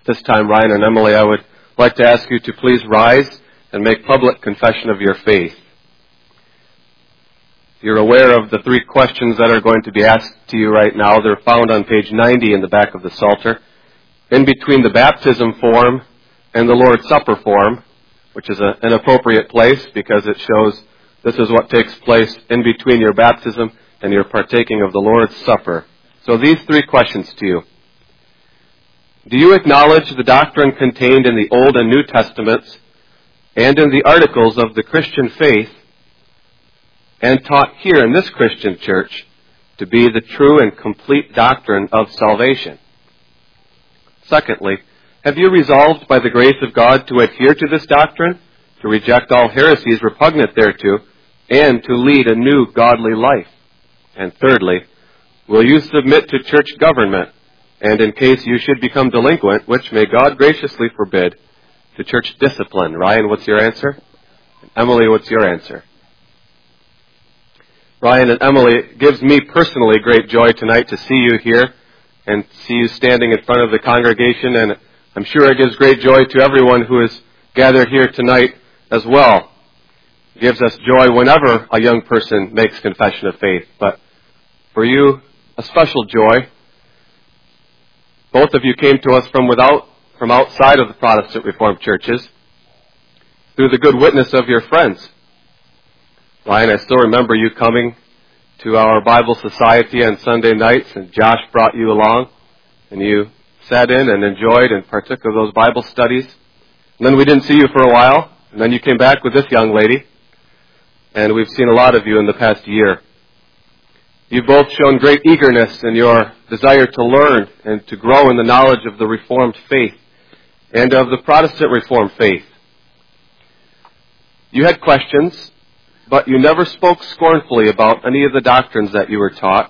This time, Ryan and Emily, I would like to ask you to please rise and make public confession of your faith. You're aware of the 3 questions that are going to be asked to you right now. They're found on page 90 in the back of the Psalter, in between the baptism form and the Lord's Supper form, which is an appropriate place because it shows this is what takes place in between your baptism and your partaking of the Lord's Supper. So these 3 questions to you. Do you acknowledge the doctrine contained in the Old and New Testaments and in the articles of the Christian faith and taught here in this Christian church to be the true and complete doctrine of salvation? Secondly, have you resolved by the grace of God to adhere to this doctrine, to reject all heresies repugnant thereto, and to lead a new godly life? And thirdly, will you submit to church government, and in case you should become delinquent, which may God graciously forbid, to church discipline? Ryan, what's your answer? Emily, what's your answer? Ryan and Emily, it gives me personally great joy tonight to see you here and see you standing in front of the congregation, and I'm sure it gives great joy to everyone who is gathered here tonight as well. It gives us joy whenever a young person makes confession of faith, but for you, a special joy. Both of you came to us from outside of the Protestant Reformed churches through the good witness of your friends. Ryan, I still remember you coming to our Bible Society on Sunday nights, and Josh brought you along, and you sat in and enjoyed and partook of those Bible studies. And then we didn't see you for a while, and then you came back with this young lady, and we've seen a lot of you in the past year. You've both shown great eagerness in your desire to learn and to grow in the knowledge of the Reformed faith and of the Protestant Reformed faith. You had questions, but you never spoke scornfully about any of the doctrines that you were taught.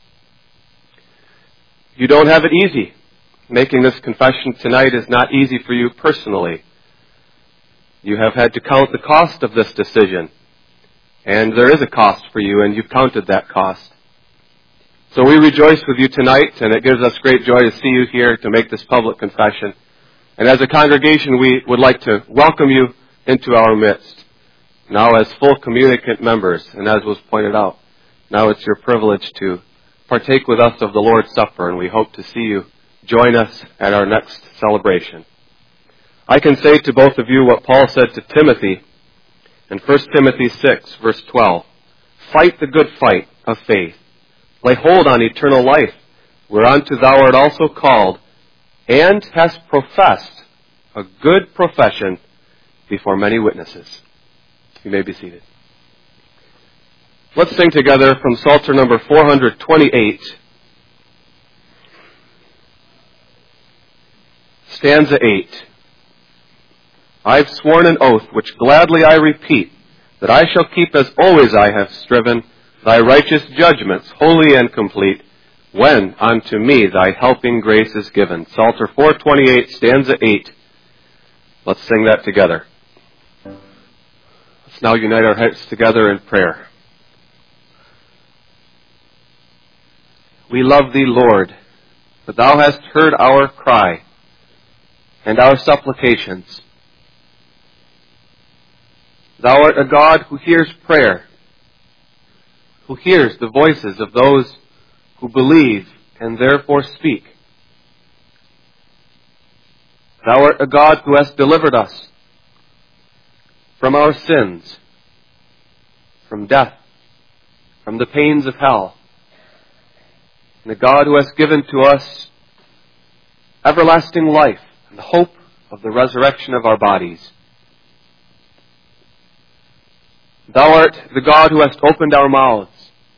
You don't have it easy. Making this confession tonight is not easy for you personally. You have had to count the cost of this decision, and there is a cost for you, and you've counted that cost. So we rejoice with you tonight, and it gives us great joy to see you here to make this public confession. And as a congregation, we would like to welcome you into our midst, now as full communicant members. And as was pointed out, now it's your privilege to partake with us of the Lord's Supper, and we hope to see you join us at our next celebration. I can say to both of you what Paul said to Timothy in 1 Timothy 6, verse 12. Fight the good fight of faith. Lay hold on eternal life, whereunto thou art also called, and hast professed a good profession before many witnesses. You may be seated. Let's sing together from Psalter number 428, stanza 8. I've sworn an oath, which gladly I repeat, that I shall keep as always I have striven, thy righteous judgments, holy and complete, when unto me thy helping grace is given. Psalter 428, stanza 8. Let's sing that together. Let's now unite our hearts together in prayer. We love thee, Lord, that thou hast heard our cry and our supplications. Thou art a God who hears prayer, who hears the voices of those who believe and therefore speak. Thou art a God who hast delivered us from our sins, from death, from the pains of hell, and a God who has given to us everlasting life and the hope of the resurrection of our bodies. Thou art the God who hast opened our mouths,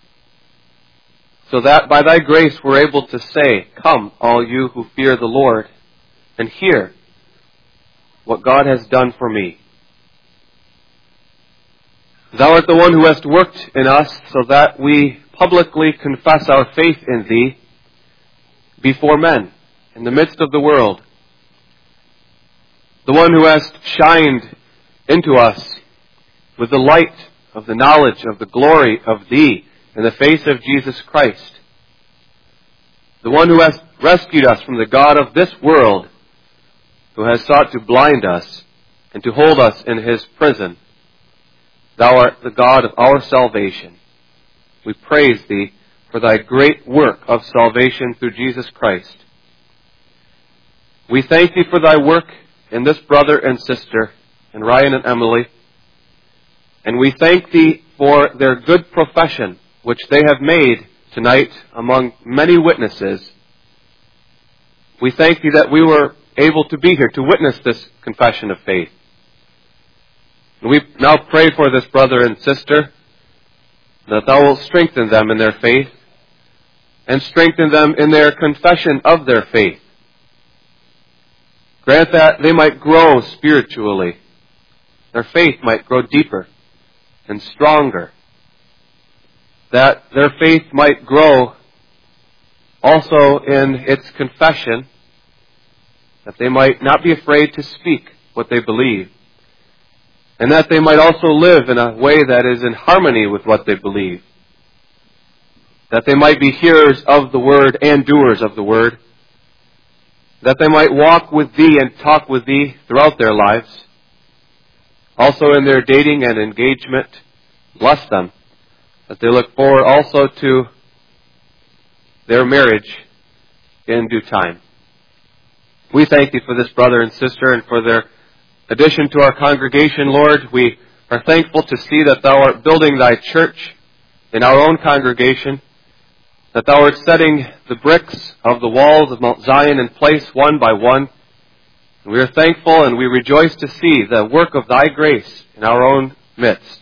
so that by thy grace we're able to say, Come, all you who fear the Lord, and hear what God has done for me. Thou art the one who hast worked in us so that we publicly confess our faith in thee before men, in the midst of the world. The one who hast shined into us with the light of the knowledge of the glory of thee in the face of Jesus Christ. The one who has rescued us from the God of this world who has sought to blind us and to hold us in his prison. Thou art the God of our salvation. We praise thee for thy great work of salvation through Jesus Christ. We thank thee for thy work in this brother and sister, in Ryan and Emily, and we thank thee for their good profession, which they have made tonight among many witnesses. We thank thee that we were able to be here to witness this confession of faith. We now pray for this brother and sister, that thou wilt strengthen them in their faith, and strengthen them in their confession of their faith. Grant that they might grow spiritually. Their faith might grow deeper and stronger. That their faith might grow also in its confession, that they might not be afraid to speak what they believe, and that they might also live in a way that is in harmony with what they believe, that they might be hearers of the word and doers of the word, that they might walk with thee and talk with thee throughout their lives, also in their dating and engagement. Bless them, that they look forward also to their marriage in due time. We thank thee for this brother and sister and for their addition to our congregation, Lord. We are thankful to see that thou art building thy church in our own congregation, that thou art setting the bricks of the walls of Mount Zion in place one by one. And we are thankful and we rejoice to see the work of thy grace in our own midst.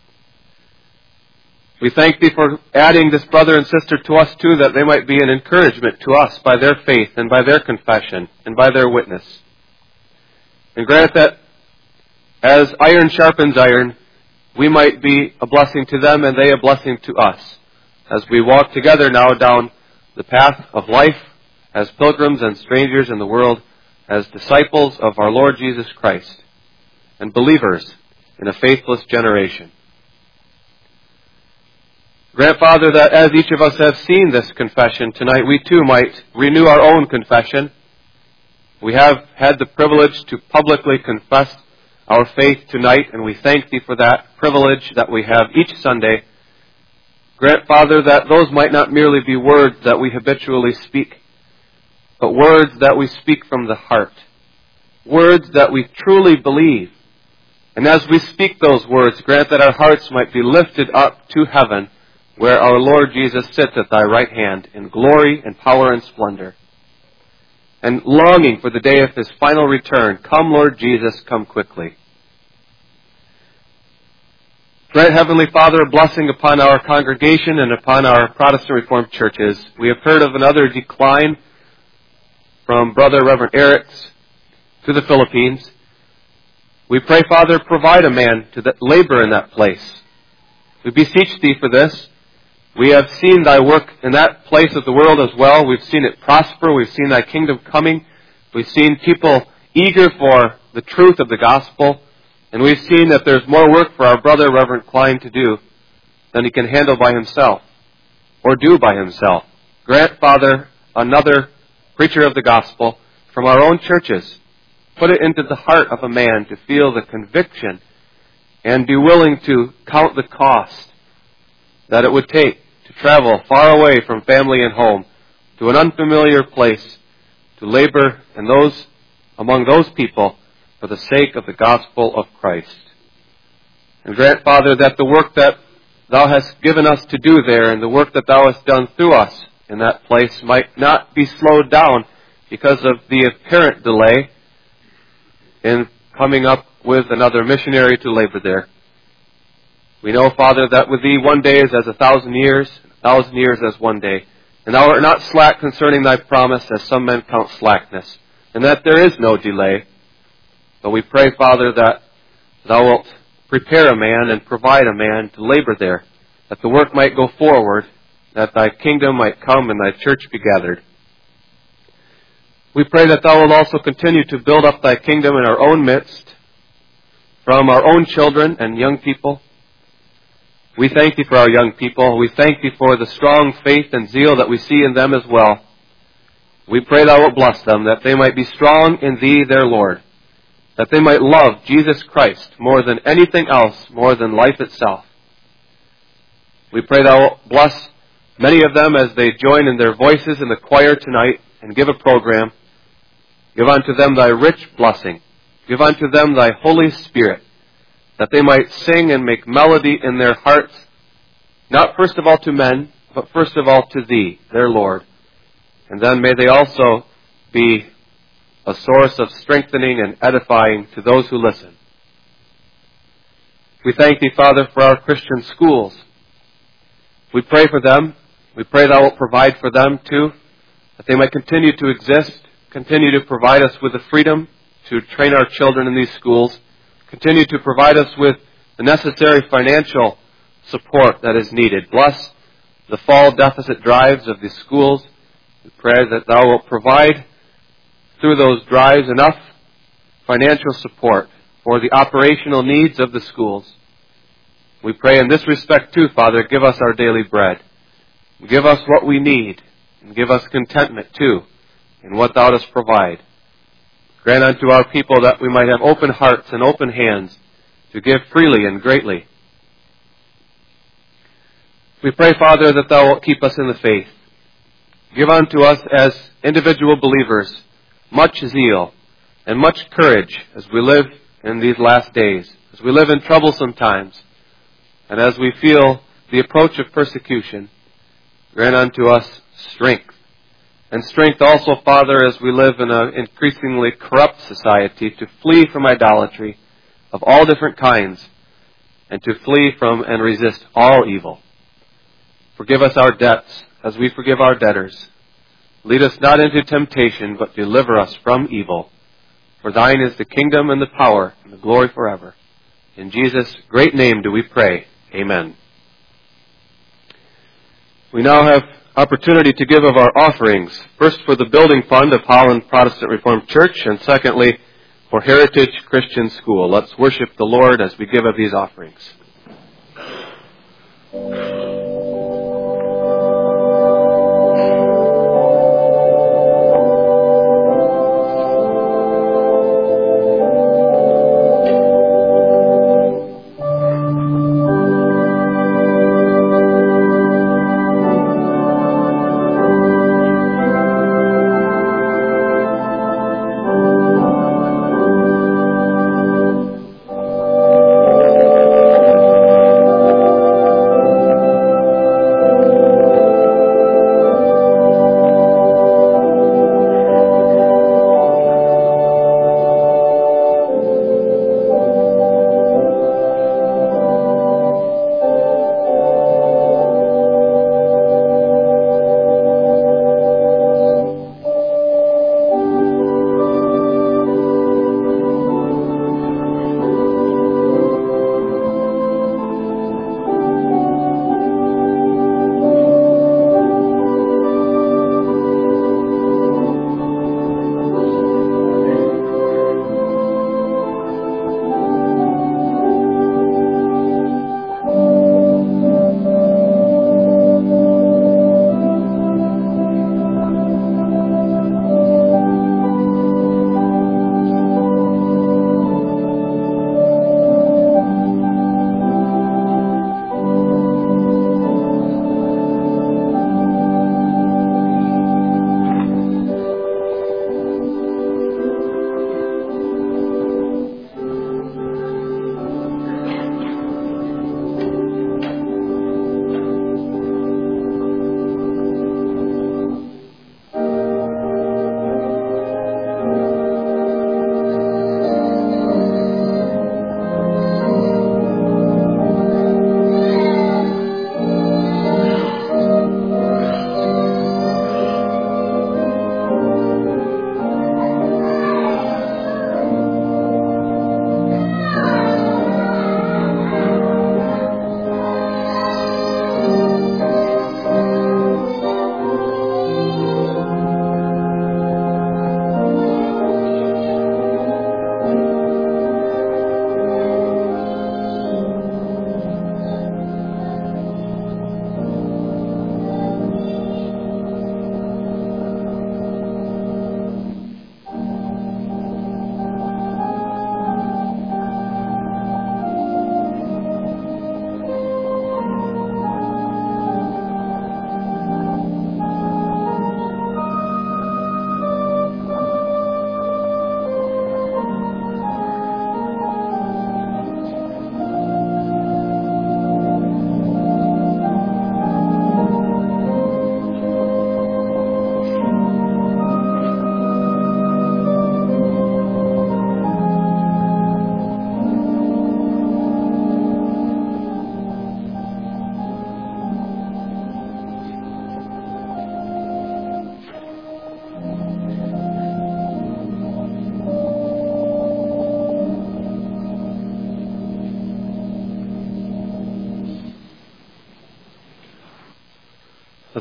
We thank thee for adding this brother and sister to us too, that they might be an encouragement to us by their faith and by their confession and by their witness. And grant that as iron sharpens iron, we might be a blessing to them and they a blessing to us, as we walk together now down the path of life as pilgrims and strangers in the world, as disciples of our Lord Jesus Christ, and believers in a faithless generation. Grant, Father, that as each of us have seen this confession tonight, we too might renew our own confession. We have had the privilege to publicly confess our faith tonight, and we thank thee for that privilege that we have each Sunday. Grant, Father, that those might not merely be words that we habitually speak, but words that we speak from the heart, words that we truly believe. And as we speak those words, grant that our hearts might be lifted up to heaven, where our Lord Jesus sits at thy right hand in glory and power and splendor. And longing for the day of his final return, come, Lord Jesus, come quickly. Grant, Heavenly Father, a blessing upon our congregation and upon our Protestant Reformed churches. We have heard of another decline from Brother Reverend Eric's to the Philippines. We pray, Father, provide a man to labor in that place. We beseech thee for this. We have seen thy work in that place of the world as well. We've seen it prosper. We've seen thy kingdom coming. We've seen people eager for the truth of the gospel. And we've seen that there's more work for our brother, Reverend Klein, to do than he can handle by himself or do by himself. Grant, Father, another preacher of the gospel from our own churches. Put it into the heart of a man to feel the conviction and be willing to count the cost that it would take to travel far away from family and home to an unfamiliar place to labor in among those people for the sake of the gospel of Christ. And grant, Father, that the work that thou hast given us to do there and the work that thou hast done through us in that place might not be slowed down because of the apparent delay in coming up with another missionary to labor there. We know, Father, that with thee 1 day is as 1,000 years, 1,000 years as 1 day. And thou art not slack concerning thy promise, as some men count slackness, and that there is no delay. But we pray, Father, that thou wilt prepare a man and provide a man to labor there, that the work might go forward, that thy kingdom might come and thy church be gathered. We pray that thou wilt also continue to build up thy kingdom in our own midst, from our own children and young people. We thank thee for our young people. We thank thee for the strong faith and zeal that we see in them as well. We pray Thou wilt bless them, that they might be strong in Thee, their Lord, that they might love Jesus Christ more than anything else, more than life itself. We pray Thou wilt bless many of them as they join in their voices in the choir tonight and give a program. Give unto them Thy rich blessing. Give unto them Thy Holy Spirit, that they might sing and make melody in their hearts, not first of all to men, but first of all to Thee, their Lord. And then may they also be a source of strengthening and edifying to those who listen. We thank Thee, Father, for our Christian schools. We pray for them. We pray Thou wilt provide for them, too, that they might continue to exist, continue to provide us with the freedom to train our children in these schools, continue to provide us with the necessary financial support that is needed. Bless the fall deficit drives of these schools. We pray that Thou wilt provide through those drives enough financial support for the operational needs of the schools. We pray in this respect too, Father, give us our daily bread. Give us what we need, and give us contentment too in what Thou dost provide. Grant unto our people that we might have open hearts and open hands to give freely and greatly. We pray, Father, that Thou wilt keep us in the faith. Give unto us as individual believers much zeal and much courage as we live in these last days, as we live in troublesome times, and as we feel the approach of persecution. Grant unto us strength. And strength also, Father, as we live in an increasingly corrupt society, to flee from idolatry of all different kinds, and to flee from and resist all evil. Forgive us our debts as we forgive our debtors. Lead us not into temptation, but deliver us from evil. For Thine is the kingdom and the power and the glory forever. In Jesus' great name do we pray. Amen. We now have opportunity to give of our offerings. First for the building fund of Holland Protestant Reformed Church, and secondly for Heritage Christian School. Let's worship the Lord as we give of these offerings.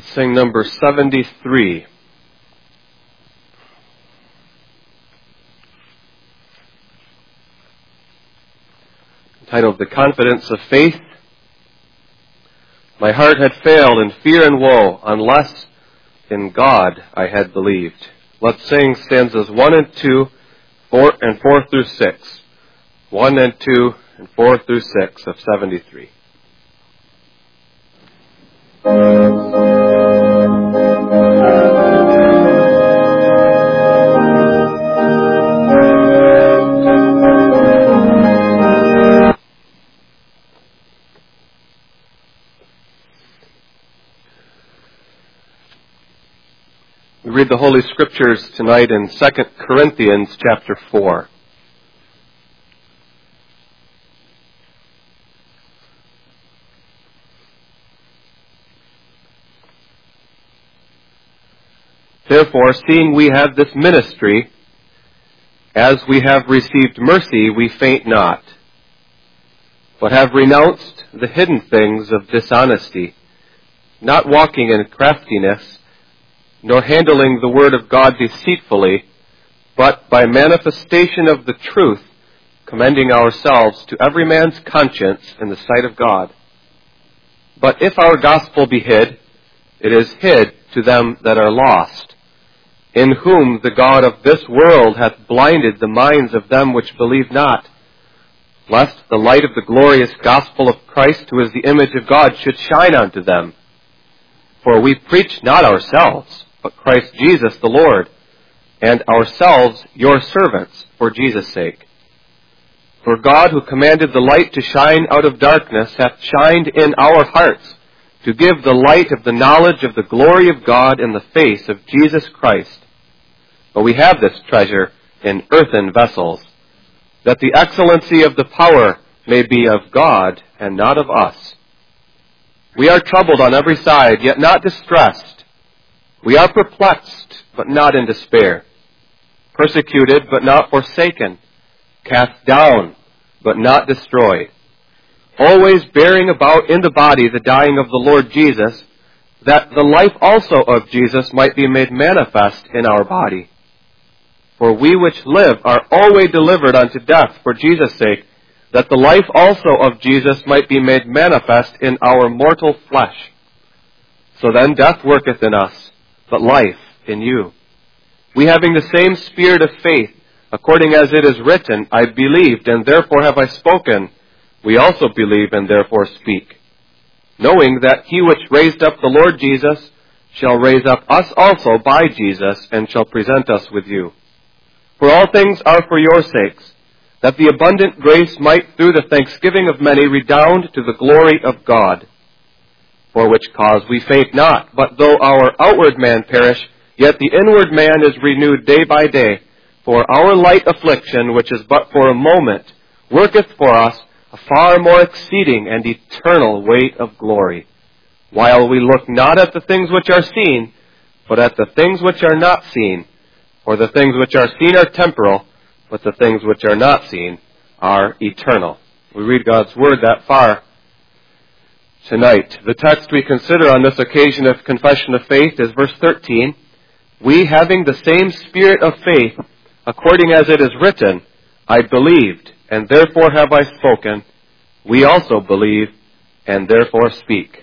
Let's sing number 73. Entitled The Confidence of Faith. My heart had failed in fear and woe, unless in God I had believed. Let's sing stanzas 1 and 2, 4 and 4 through 6. 1 and 2 and 4 through 6 of 73. We read the Holy Scriptures tonight in 2 Corinthians chapter 4. Therefore, seeing we have this ministry, as we have received mercy, we faint not, but have renounced the hidden things of dishonesty, not walking in craftiness, nor handling the word of God deceitfully, but by manifestation of the truth, commending ourselves to every man's conscience in the sight of God. But if our gospel be hid, it is hid to them that are lost, in whom the God of this world hath blinded the minds of them which believe not, lest the light of the glorious gospel of Christ, who is the image of God, should shine unto them. For we preach not ourselves, but Christ Jesus the Lord, and ourselves your servants for Jesus' sake. For God, who commanded the light to shine out of darkness, hath shined in our hearts, to give the light of the knowledge of the glory of God in the face of Jesus Christ. But we have this treasure in earthen vessels, that the excellency of the power may be of God and not of us. We are troubled on every side, yet not distressed. We are perplexed, but not in despair. Persecuted, but not forsaken. Cast down, but not destroyed. Always bearing about in the body the dying of the Lord Jesus, that the life also of Jesus might be made manifest in our body. For we which live are always delivered unto death for Jesus' sake, that the life also of Jesus might be made manifest in our mortal flesh. So then death worketh in us, but life in you. We having the same spirit of faith, according as it is written, I believed, and therefore have I spoken. We also believe, and therefore speak. Knowing that he which raised up the Lord Jesus shall raise up us also by Jesus, and shall present us with you. For all things are for your sakes, that the abundant grace might through the thanksgiving of many redound to the glory of God. For which cause we faint not, but though our outward man perish, yet the inward man is renewed day by day. For our light affliction, which is but for a moment, worketh for us a far more exceeding and eternal weight of glory, while we look not at the things which are seen, but at the things which are not seen. For the things which are seen are temporal, but the things which are not seen are eternal. We read God's Word that far tonight. The text we consider on this occasion of confession of faith is verse 13. We, having the same spirit of faith, according as it is written, I believed, and therefore have I spoken. We also believe, and therefore speak.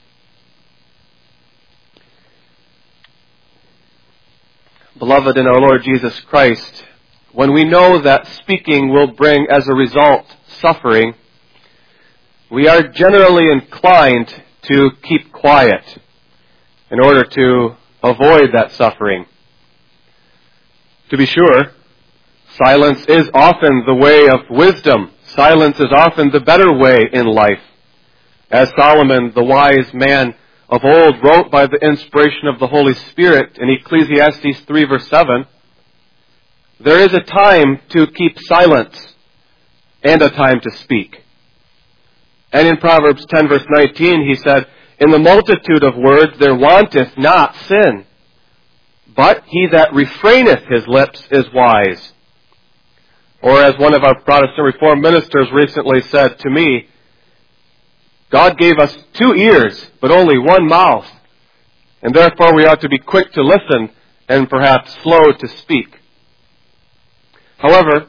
Beloved in our Lord Jesus Christ, when we know that speaking will bring as a result suffering, we are generally inclined to keep quiet in order to avoid that suffering. To be sure, silence is often the way of wisdom. Silence is often the better way in life. As Solomon, the wise man of old, wrote by the inspiration of the Holy Spirit in Ecclesiastes 3 verse 7, there is a time to keep silence and a time to speak. And in Proverbs 10 verse 19 he said, in the multitude of words there wanteth not sin, but he that refraineth his lips is wise. Or as one of our Protestant Reformed ministers recently said to me, God gave us 2 ears, but only 1 mouth. and therefore we ought to be quick to listen and perhaps slow to speak. However,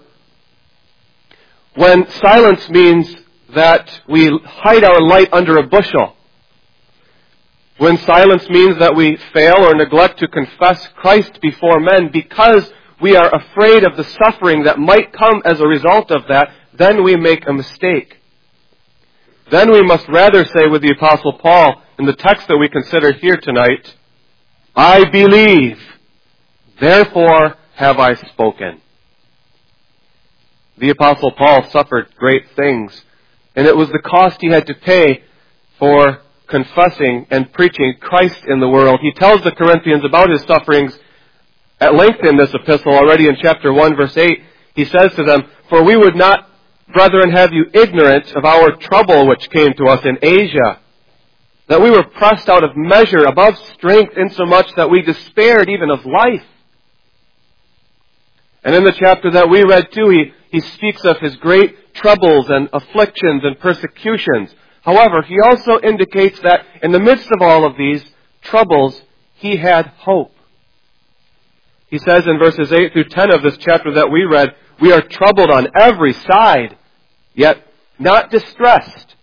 when silence means that we hide our light under a bushel, when silence means that we fail or neglect to confess Christ before men because we are afraid of the suffering that might come as a result of that, then we make a mistake. Then we must rather say with the Apostle Paul in the text that we consider here tonight, I believe, therefore have I spoken. The Apostle Paul suffered great things, and it was the cost he had to pay for confessing and preaching Christ in the world. He tells the Corinthians about his sufferings at length in this epistle already in chapter 1, verse 8. He says to them, For we would not, brethren, have you ignorant of our trouble which came to us in Asia, that we were pressed out of measure, above strength, insomuch that we despaired even of life. And in the chapter that we read too, he speaks of his great troubles and afflictions and persecutions. However, he also indicates that in the midst of all of these troubles, he had hope. He says in verses 8 through 10 of this chapter that we read, we are troubled on every side, yet not distressed.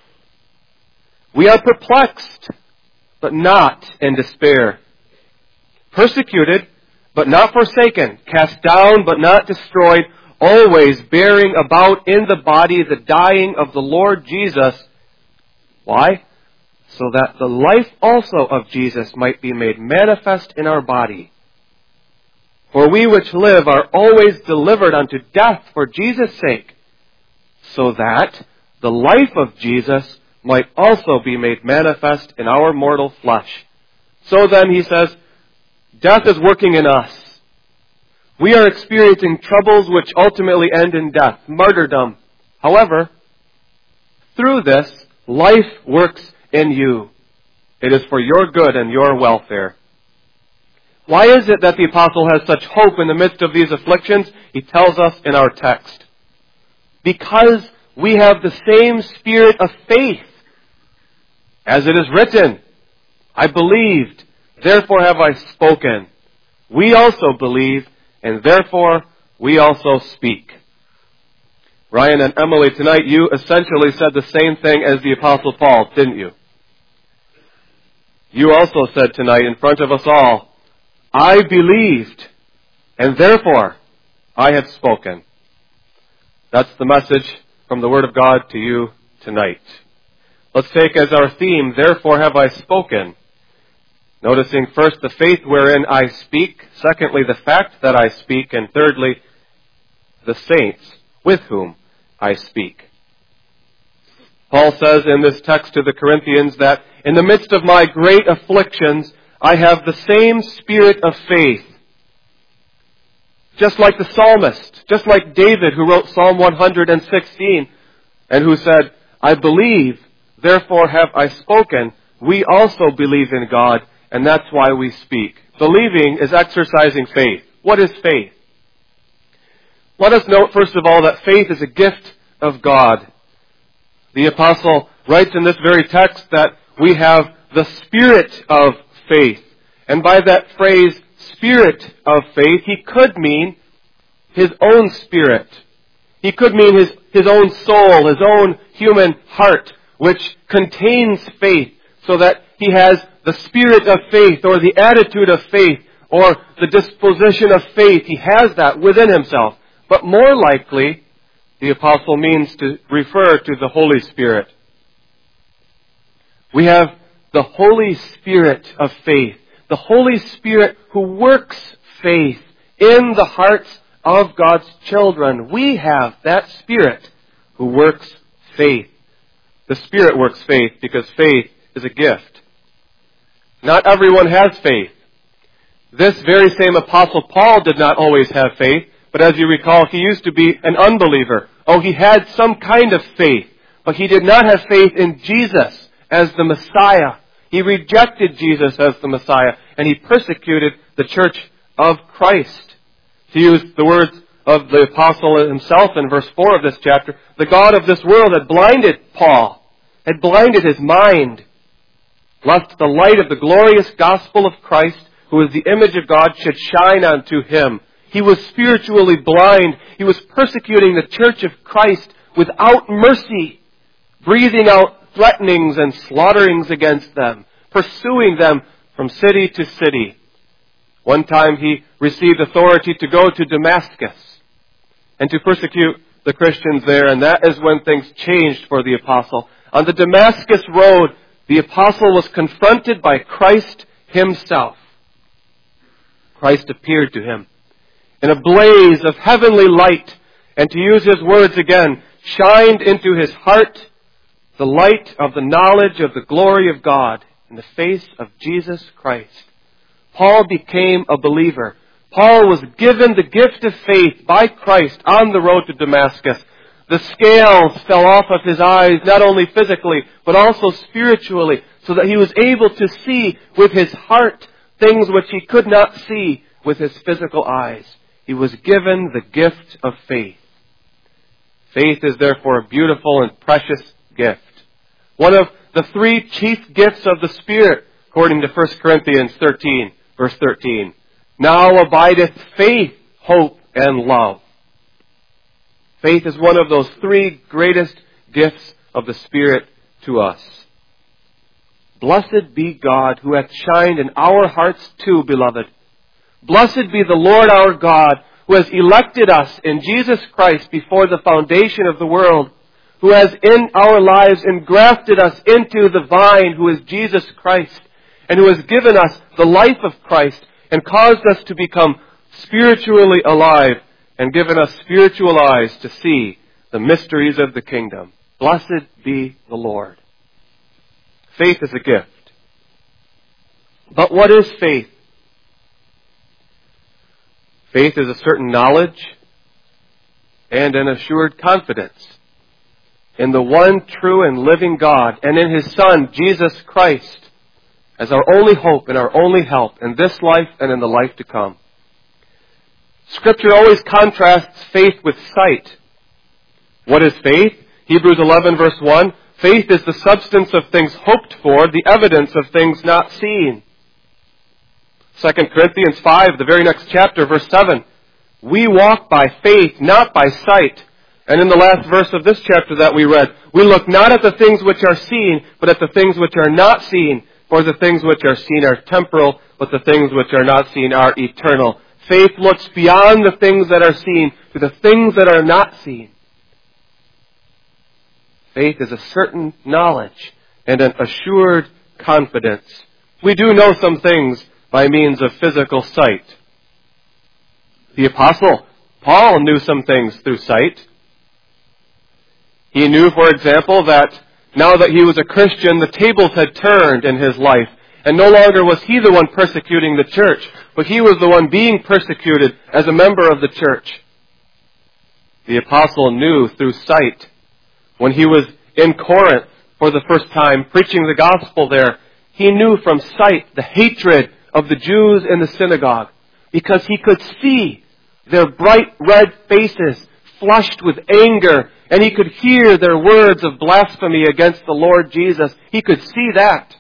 We are perplexed, but not in despair. Persecuted, but not forsaken. Cast down, but not destroyed. Always bearing about in the body the dying of the Lord Jesus. Why? So that the life also of Jesus might be made manifest in our body. For we which live are always delivered unto death for Jesus' sake, so that the life of Jesus might also be made manifest in our mortal flesh. So then, he says, death is working in us. We are experiencing troubles which ultimately end in death, martyrdom. However, through this, life works in you. It is for your good and your welfare. Why is it that the apostle has such hope in the midst of these afflictions? He tells us in our text. Because we have the same spirit of faith. As it is written, I believed, therefore have I spoken. We also believe, and therefore we also speak. Ryan and Emily, tonight you essentially said the same thing as the Apostle Paul, didn't you? You also said tonight in front of us all, I believed, and therefore I have spoken. That's the message from the Word of God to you tonight. Let's take as our theme, therefore have I spoken. Noticing first the faith wherein I speak, secondly the fact that I speak, and thirdly the saints with whom I speak. Paul says in this text to the Corinthians that in the midst of my great afflictions, I have the same spirit of faith. Just like the psalmist, just like David who wrote Psalm 116 and who said, I believe, therefore have I spoken. We also believe in God, and that's why we speak. Believing is exercising faith. What is faith? Let us note, first of all, that faith is a gift of God. The apostle writes in this very text that we have the spirit of faith. And by that phrase, spirit of faith, he could mean his own spirit. He could mean his own soul, his own human heart, which contains faith, so that he has the spirit of faith, or the attitude of faith, or the disposition of faith. He has that within himself. But more likely, the apostle means to refer to the Holy Spirit. We have the Holy Spirit of faith. The Holy Spirit who works faith in the hearts of God's children. We have that Spirit who works faith. The Spirit works faith because faith is a gift. Not everyone has faith. This very same Apostle Paul did not always have faith, but as you recall, he used to be an unbeliever. Oh, he had some kind of faith, but he did not have faith in Jesus as the Messiah. He rejected Jesus as the Messiah, and he persecuted the church of Christ. To use the words of the apostle himself in verse 4 of this chapter, the God of this world had blinded Paul, had blinded his mind. lest the light of the glorious gospel of Christ, who is the image of God, should shine unto him. He was spiritually blind. He was persecuting the church of Christ without mercy, breathing out threatenings and slaughterings against them, pursuing them from city to city. One time he received authority to go to Damascus and to persecute the Christians there, and that is when things changed for the apostle. On the Damascus road, the apostle was confronted by Christ himself. Christ appeared to him in a blaze of heavenly light, and to use his words again, shined into his heart the light of the knowledge of the glory of God in the face of Jesus Christ. Paul became a believer. Paul was given the gift of faith by Christ on the road to Damascus. The scales fell off of his eyes, not only physically, but also spiritually, so that he was able to see with his heart things which he could not see with his physical eyes. He was given the gift of faith. Faith is therefore a beautiful and precious gift. One of the three chief gifts of the Spirit, according to 1 Corinthians 13, verse 13. Now abideth faith, hope, and love. Faith is one of those three greatest gifts of the Spirit to us. Blessed be God, who hath shined in our hearts too, beloved. Blessed be the Lord our God, who has elected us in Jesus Christ before the foundation of the world, who has in our lives engrafted us into the vine, who is Jesus Christ, and who has given us the life of Christ and caused us to become spiritually alive and given us spiritual eyes to see the mysteries of the kingdom. Blessed be the Lord. Faith is a gift. But what is faith? Faith is a certain knowledge and an assured confidence in the one true and living God and in His Son, Jesus Christ, as our only hope and our only help in this life and in the life to come. Scripture always contrasts faith with sight. What is faith? Hebrews 11 verse 1, faith is the substance of things hoped for, the evidence of things not seen. 2 Corinthians 5, the very next chapter, verse 7, we walk by faith, not by sight. And in the last verse of this chapter that we read, we look not at the things which are seen, but at the things which are not seen. For the things which are seen are temporal, but the things which are not seen are eternal. Faith looks beyond the things that are seen to the things that are not seen. Faith is a certain knowledge and an assured confidence. We do know some things by means of physical sight. The Apostle Paul knew some things through sight. He knew, for example, that now that he was a Christian, the tables had turned in his life. And no longer was he the one persecuting the church, but he was the one being persecuted as a member of the church. The apostle knew through sight, when he was in Corinth for the first time preaching the gospel there, he knew from sight the hatred of the Jews in the synagogue, because he could see their bright red faces flushed with anger, and he could hear their words of blasphemy against the Lord Jesus. He could see that.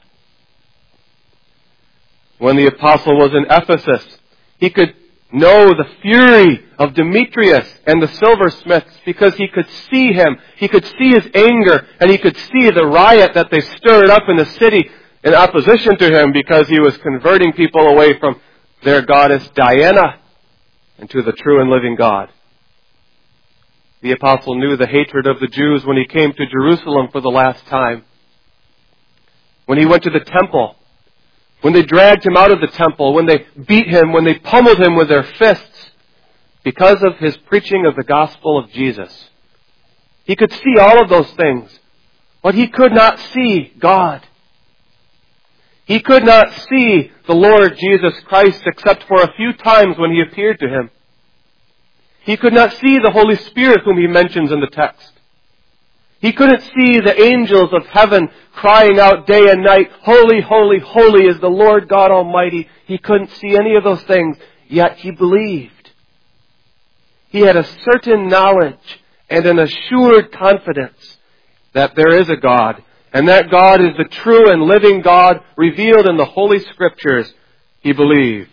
When the apostle was in Ephesus, he could know the fury of Demetrius and the silversmiths because he could see him. He could see his anger, and he could see the riot that they stirred up in the city in opposition to him because he was converting people away from their goddess Diana and to the true and living God. The apostle knew the hatred of the Jews when he came to Jerusalem for the last time. When he went to the temple, when they dragged him out of the temple, when they beat him, when they pummeled him with their fists, because of his preaching of the gospel of Jesus. He could see all of those things, but he could not see God. He could not see the Lord Jesus Christ except for a few times when he appeared to him. He could not see the Holy Spirit whom he mentions in the text. He couldn't see the angels of heaven crying out day and night, holy, holy, holy is the Lord God Almighty. He couldn't see any of those things, yet he believed. He had a certain knowledge and an assured confidence that there is a God and that God is the true and living God revealed in the Holy Scriptures, he believed.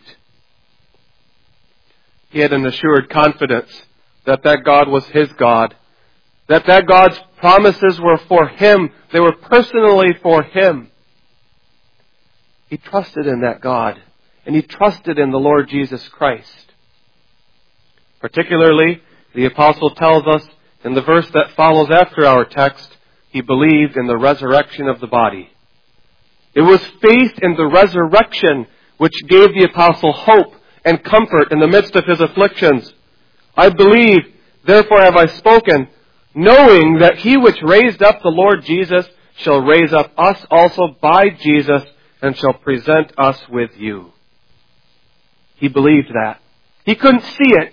He had an assured confidence that that God was his God, that that God's promises were for him. They were personally for him. He trusted in that God, and he trusted in the Lord Jesus Christ. Particularly, the apostle tells us in the verse that follows after our text, he believed in the resurrection of the body. It was faith in the resurrection which gave the apostle hope and comfort in the midst of his afflictions. I believe, therefore have I spoken, knowing that he which raised up the Lord Jesus shall raise up us also by Jesus and shall present us with you. He believed that. He couldn't see it.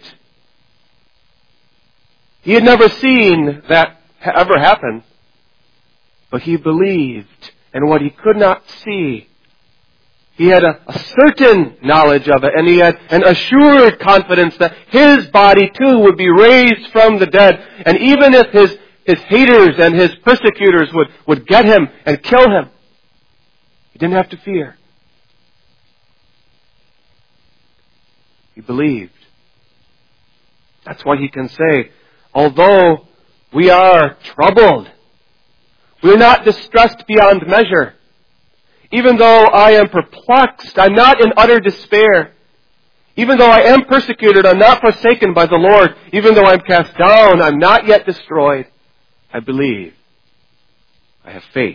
He had never seen that ever happen. But he believed in what he could not see. He had a certain knowledge of it, and he had an assured confidence that his body too would be raised from the dead. And even if his haters and his persecutors would get him and kill him, he didn't have to fear. He believed. That's why he can say, although we are troubled, we're not distressed beyond measure. Even though I am perplexed, I'm not in utter despair. Even though I am persecuted, I'm not forsaken by the Lord. Even though I'm cast down, I'm not yet destroyed. I believe. I have faith.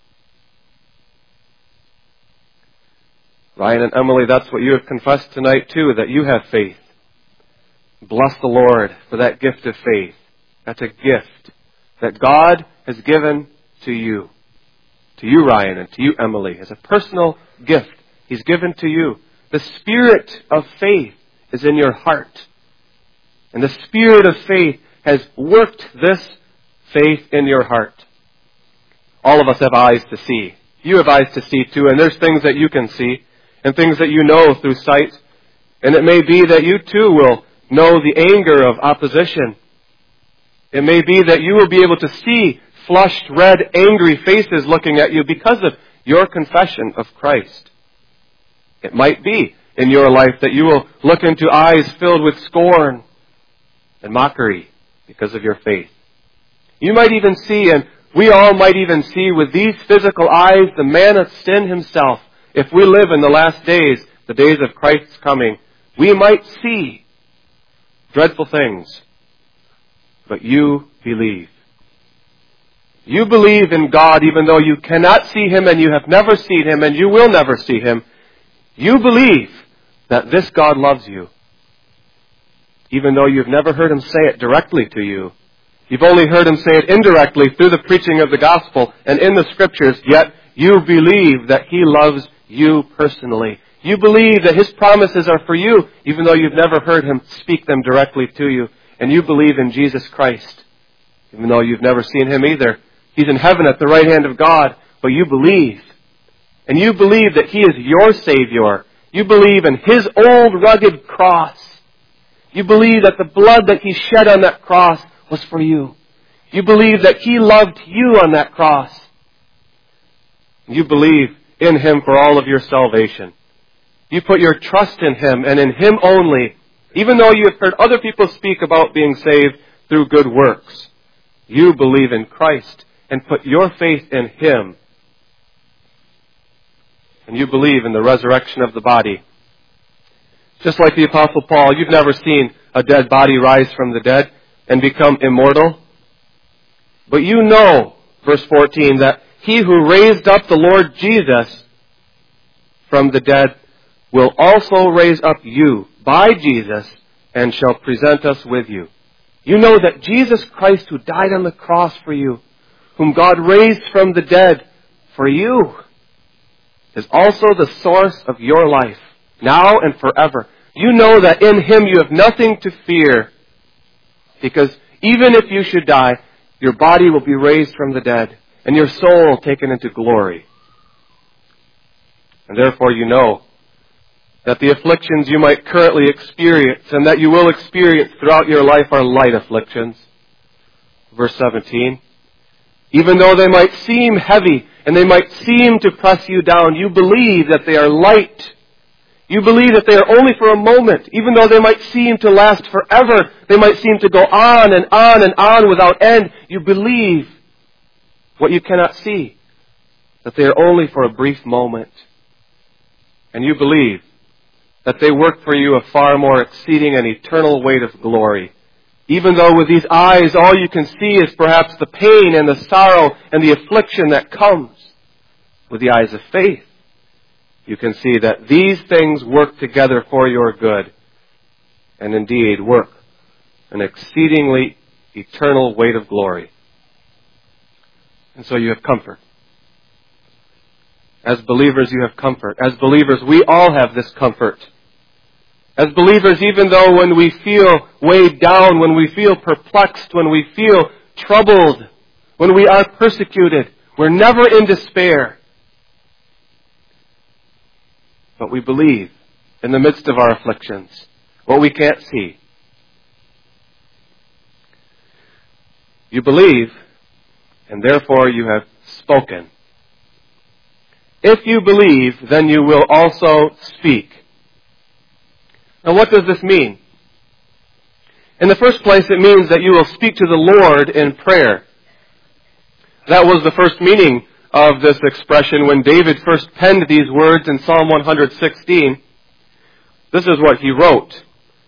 Ryan and Emily, that's what you have confessed tonight too, that you have faith. Bless the Lord for that gift of faith. That's a gift that God has given to you. To you, Ryan, and to you, Emily, as a personal gift He's given to you. The spirit of faith is in your heart. And the spirit of faith has worked this faith in your heart. All of us have eyes to see. You have eyes to see too, and there's things that you can see, and things that you know through sight. And it may be that you too will know the anger of opposition. It may be that you will be able to see flushed, red, angry faces looking at you because of your confession of Christ. It might be in your life that you will look into eyes filled with scorn and mockery because of your faith. You might even see, and we all might even see with these physical eyes, the man of sin himself. If we live in the last days, the days of Christ's coming, we might see dreadful things. But you believe. You believe in God even though you cannot see Him and you have never seen Him and you will never see Him. You believe that this God loves you. Even though you've never heard Him say it directly to you. You've only heard Him say it indirectly through the preaching of the gospel and in the scriptures, yet you believe that He loves you personally. You believe that His promises are for you, even though you've never heard Him speak them directly to you. And you believe in Jesus Christ, even though you've never seen Him either. He's in heaven at the right hand of God, but you believe. And you believe that He is your Savior. You believe in His old rugged cross. You believe that the blood that He shed on that cross was for you. You believe that He loved you on that cross. You believe in Him for all of your salvation. You put your trust in Him and in Him only, even though you have heard other people speak about being saved through good works. You believe in Christ and put your faith in Him. And you believe in the resurrection of the body. Just like the Apostle Paul, you've never seen a dead body rise from the dead and become immortal. But you know, verse 14, that He who raised up the Lord Jesus from the dead will also raise up you by Jesus and shall present us with you. You know that Jesus Christ, who died on the cross for you, whom God raised from the dead for you, is also the source of your life, now and forever. You know that in Him you have nothing to fear, because even if you should die, your body will be raised from the dead, and your soul taken into glory. And therefore you know that the afflictions you might currently experience and that you will experience throughout your life are light afflictions. Verse 17, Even though they might seem heavy and they might seem to press you down, you believe that they are light. You believe that they are only for a moment. Even though they might seem to last forever, they might seem to go on and on and on without end. You believe what you cannot see, that they are only for a brief moment. And you believe that they work for you a far more exceeding and eternal weight of glory. Even though with these eyes all you can see is perhaps the pain and the sorrow and the affliction that comes, with the eyes of faith, you can see that these things work together for your good, and indeed work an exceedingly eternal weight of glory. And so you have comfort. As believers, you have comfort. As believers, we all have this comfort. As believers, even though when we feel weighed down, when we feel perplexed, when we feel troubled, when we are persecuted, we're never in despair. But we believe in the midst of our afflictions, what we can't see. You believe, and therefore you have spoken. If you believe, then you will also speak. Now what does this mean? In the first place, it means that you will speak to the Lord in prayer. That was the first meaning of this expression when David first penned these words in Psalm 116. This is what he wrote.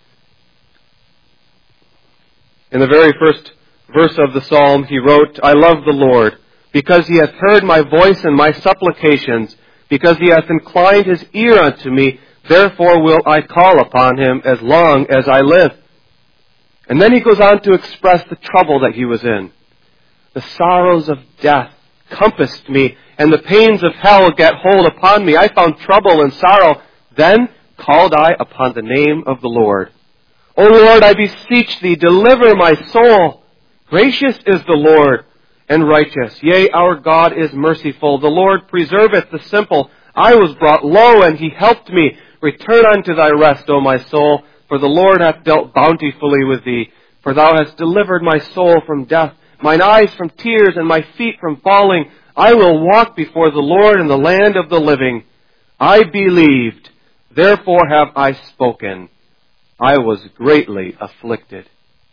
In the very first verse of the psalm, he wrote, I love the Lord, because he hath heard my voice and my supplications, because he hath inclined his ear unto me, therefore will I call upon him as long as I live. And then he goes on to express the trouble that he was in. The sorrows of death compassed me, and the pains of hell get hold upon me. I found trouble and sorrow. Then called I upon the name of the Lord. O Lord, I beseech thee, deliver my soul. Gracious is the Lord, and righteous. Yea, our God is merciful. The Lord preserveth the simple. I was brought low, and he helped me. Return unto thy rest, O my soul, for the Lord hath dealt bountifully with thee. For thou hast delivered my soul from death, mine eyes from tears, and my feet from falling. I will walk before the Lord in the land of the living. I believed, therefore have I spoken. I was greatly afflicted.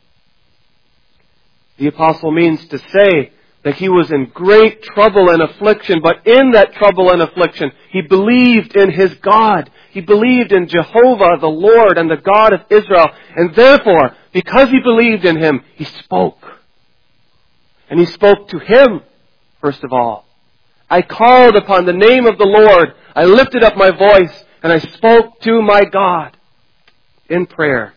The apostle means to say that he was in great trouble and affliction, but in that trouble and affliction, he believed in his God. He believed in Jehovah, the Lord, and the God of Israel. And therefore, because he believed in him, he spoke. And he spoke to him, first of all. I called upon the name of the Lord. I lifted up my voice, and I spoke to my God in prayer.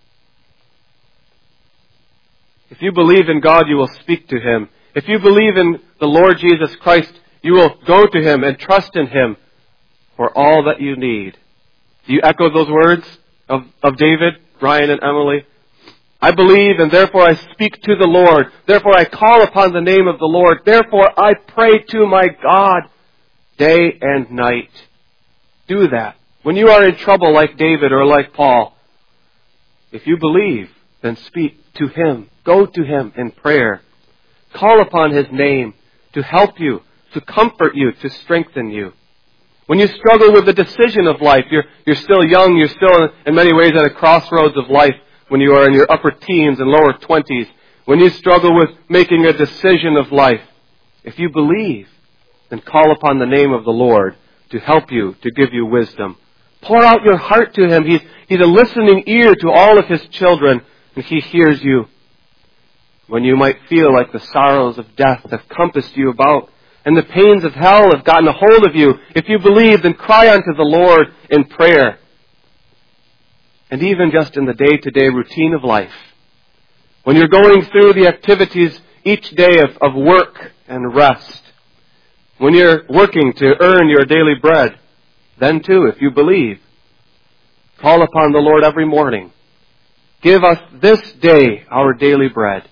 If you believe in God, you will speak to him. If you believe in the Lord Jesus Christ, you will go to him and trust in him for all that you need. Do you echo those words of David, Brian, and Emily? I believe, and therefore I speak to the Lord. Therefore I call upon the name of the Lord. Therefore I pray to my God day and night. Do that. When you are in trouble like David or like Paul, if you believe, then speak to him. Go to him in prayer. Call upon his name to help you, to comfort you, to strengthen you. When you struggle with the decision of life, you're still young, you're still in many ways at a crossroads of life when you are in your upper teens and lower 20s. When you struggle with making a decision of life, if you believe, then call upon the name of the Lord to help you, to give you wisdom. Pour out your heart to him. He's a listening ear to all of his children, and he hears you. When you might feel like the sorrows of death have compassed you about, and the pains of hell have gotten a hold of you, if you believe, then cry unto the Lord in prayer. And even just in the day-to-day routine of life, when you're going through the activities each day of work and rest, when you're working to earn your daily bread, then too, if you believe, call upon the Lord every morning. Give us this day our daily bread.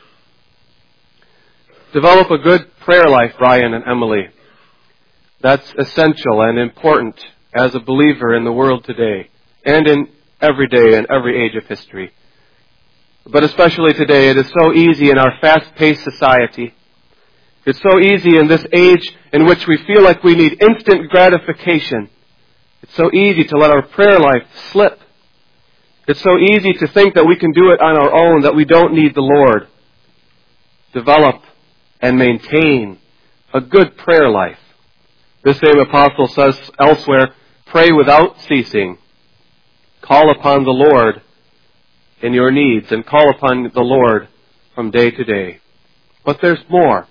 Develop a good prayer life, Brian and Emily. That's essential and important as a believer in the world today and in every day and every age of history. But especially today, it is so easy in our fast-paced society. It's so easy in this age in which we feel like we need instant gratification. It's so easy to let our prayer life slip. It's so easy to think that we can do it on our own, that we don't need the Lord. Develop and maintain a good prayer life. This same apostle says elsewhere, pray without ceasing. Call upon the Lord in your needs and call upon the Lord from day to day. But there's more.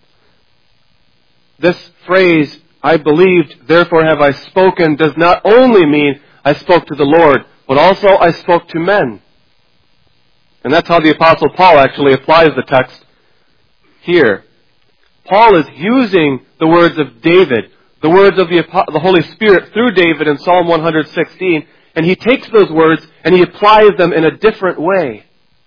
This phrase, I believed, therefore have I spoken, does not only mean I spoke to the Lord, but also I spoke to men. And that's how the Apostle Paul actually applies the text here. Paul is using the words of David, the words of the Holy Spirit through David in Psalm 116, and he takes those words and he applies them in a different way.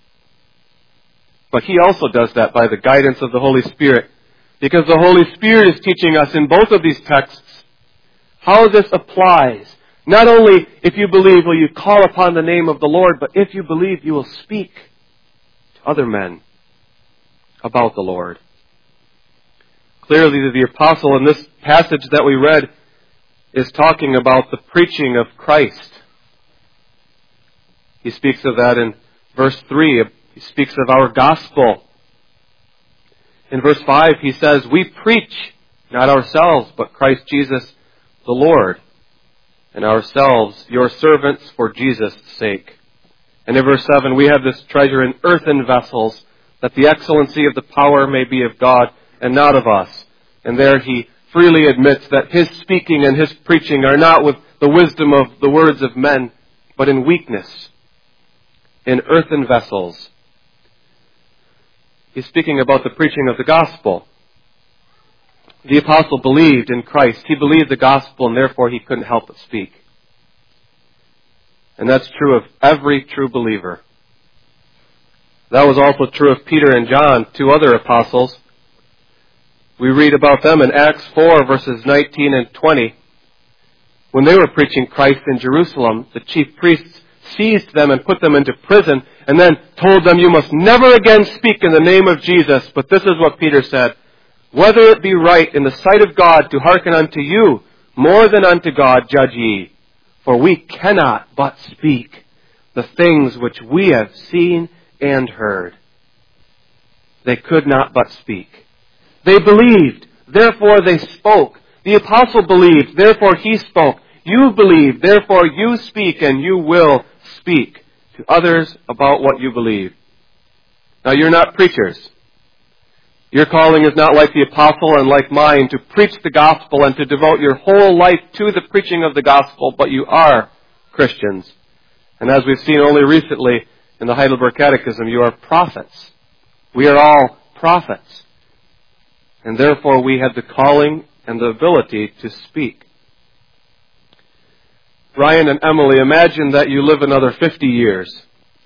But he also does that by the guidance of the Holy Spirit, because the Holy Spirit is teaching us in both of these texts how this applies. Not only if you believe will you call upon the name of the Lord, but if you believe you will speak to other men about the Lord. Clearly the apostle in this passage that we read is talking about the preaching of Christ. He speaks of that in verse 3. He speaks of our gospel. In verse 5 he says, we preach, not ourselves, but Christ Jesus the Lord, and ourselves your servants for Jesus' sake. And in verse 7, we have this treasure in earthen vessels, that the excellency of the power may be of God and not of us. And there he freely admits that his speaking and his preaching are not with the wisdom of the words of men, but in weakness, in earthen vessels. He's speaking about the preaching of the gospel. The apostle believed in Christ. He believed the gospel, and therefore he couldn't help but speak. And that's true of every true believer. That was also true of Peter and John, two other apostles. We read about them in Acts 4, verses 19 and 20. When they were preaching Christ in Jerusalem, the chief priests seized them and put them into prison, and then told them, you must never again speak in the name of Jesus. But this is what Peter said, whether it be right in the sight of God to hearken unto you, more than unto God judge ye. For we cannot but speak the things which we have seen and heard. They could not but speak. They believed, therefore they spoke. The apostle believed, therefore he spoke. You believe, therefore you speak, and you will speak to others about what you believe. Now you're not preachers. Your calling is not like the apostle and like mine to preach the gospel and to devote your whole life to the preaching of the gospel, but you are Christians. And as we've seen only recently in the Heidelberg Catechism, you are prophets. We are all prophets. And therefore we have the calling and the ability to speak. Ryan and Emily, imagine that you live another 50 years.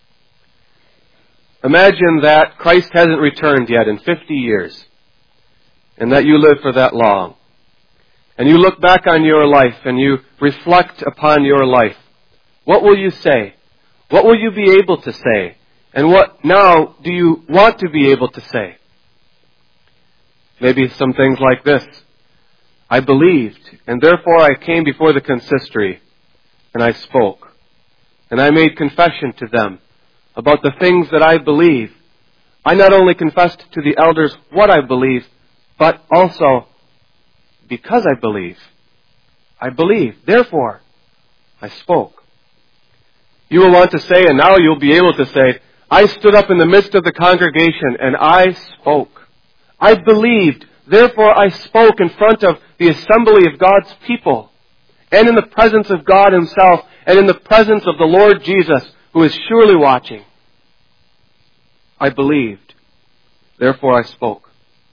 Imagine that Christ hasn't returned yet in 50 years, and that you live for that long. And you look back on your life and you reflect upon your life. What will you say? What will you be able to say? And what now do you want to be able to say? Maybe some things like this. I believed, and therefore I came before the consistory, and I spoke. And I made confession to them about the things that I believe. I not only confessed to the elders what I believe, but also because I believe. I believe. Therefore, I spoke. You will want to say, and now you'll be able to say, I stood up in the midst of the congregation and I spoke. I believed. Therefore, I spoke in front of the assembly of God's people, and in the presence of God Himself, and in the presence of the Lord Jesus, who is surely watching. I believed. Therefore I spoke.